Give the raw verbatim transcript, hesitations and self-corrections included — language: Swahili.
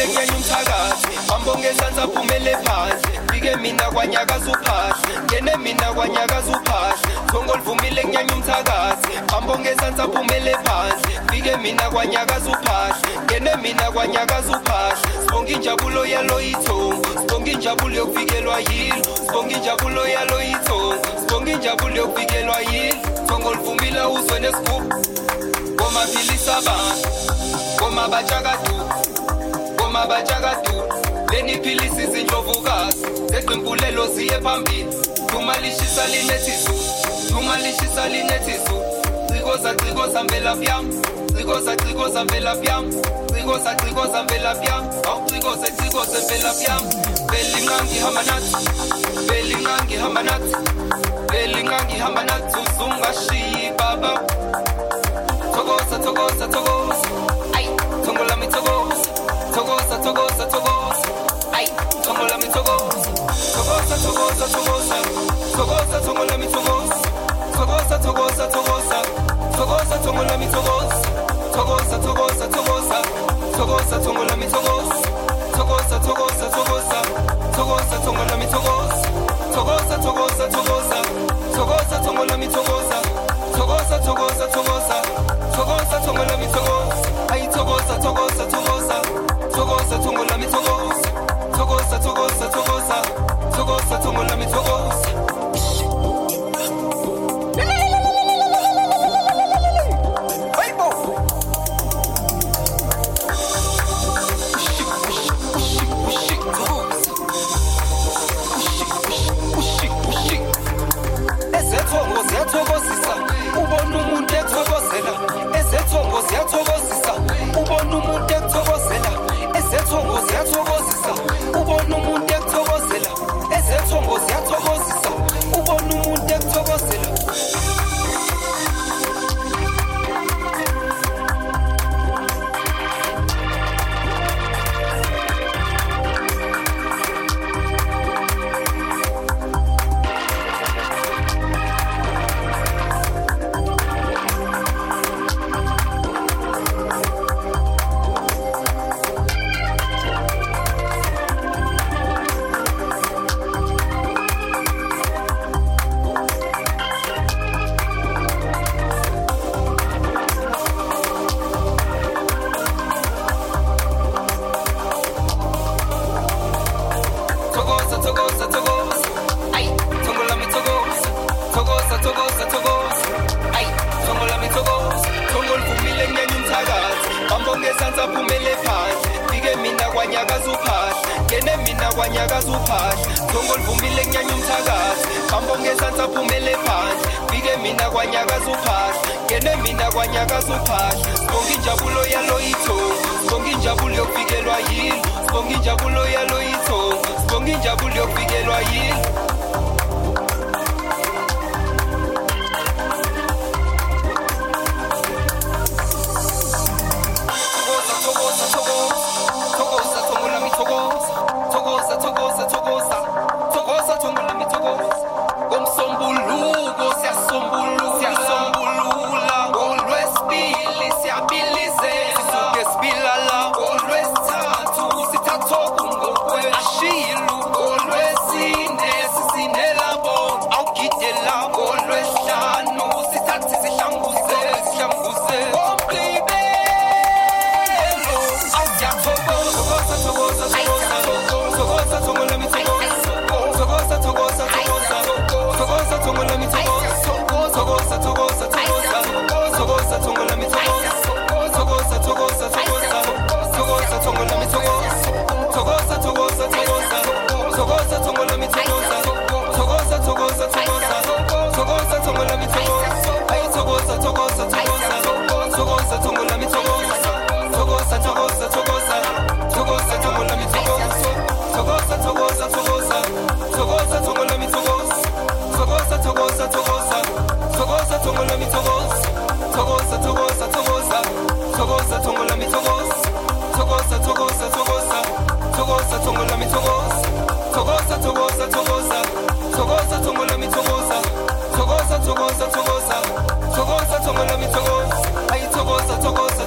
uvumile nyanya umthakathi ambonge sanza phumele phandle bike mina kwanyakaza uphahla ngene mina kwanyakaza uphahla thongo livumile nyanya umthakathi ambonge sanza phumele phandle bike mina kwanyakaza uphahla ngene mina kwanyakaza uphahla sibonga injabulo yalo ithongo sibonga injabulo yokuvikelwa yilo sibonga injabulo yalo ithongo sibonga injabulo yokuvikelwa yilo thongo livumile uzwe nesigubhu komaphilisa abantu koma bachakadu koma bachakadu leni philisi izindlovukazi zeqimpulelo ziye phambili kumalishisa linethizu kumalishisa linethizu cikoza cikoza mvelaphi yami cikoza cikoza mvelaphi yami cikoza cikoza mvelaphi yami awucikoze cikoze mvelaphi yami belinga ngihamba nathi belinga ngihamba nathi belinga ngihamba nathi uzungashiyi baba Togosa, togosa, togosa, ay, tongo la mi togosa, togosa, togosa, togosa, ay, tongo la mi togosa, togosa, togosa, togosa, togosa, tongo la mi togosa, togosa, togosa, togosa, togosa, tongo la mi togosa, togosa, togosa, togosa, togosa, tongo la mi togosa, togosa, togosa, togosa, togosa, tongo la mi togosa, togosa, togosa, togosa, togosa, tongo la mi togosa, togosa, togosa, togosa. Togosa tongo la mi togosa, ay togosa togosa togosa, togosa tongo la mi togosa, togosa togosa togosa, togosa tongo la mi togosa. Ezetongo ziyathokozisa, ubona umuntu ethokozela. Ezetongo ziyathokozisa, ubona umuntu ethokozela. Ezetongo ziyathokozisa, ubona umuntu ethokozela. Ezetongo ziyathokozisa, ubona umuntu ethokozela. Togosa, togosa, togosa, togosa, togosa, togosa, togosa, togosa,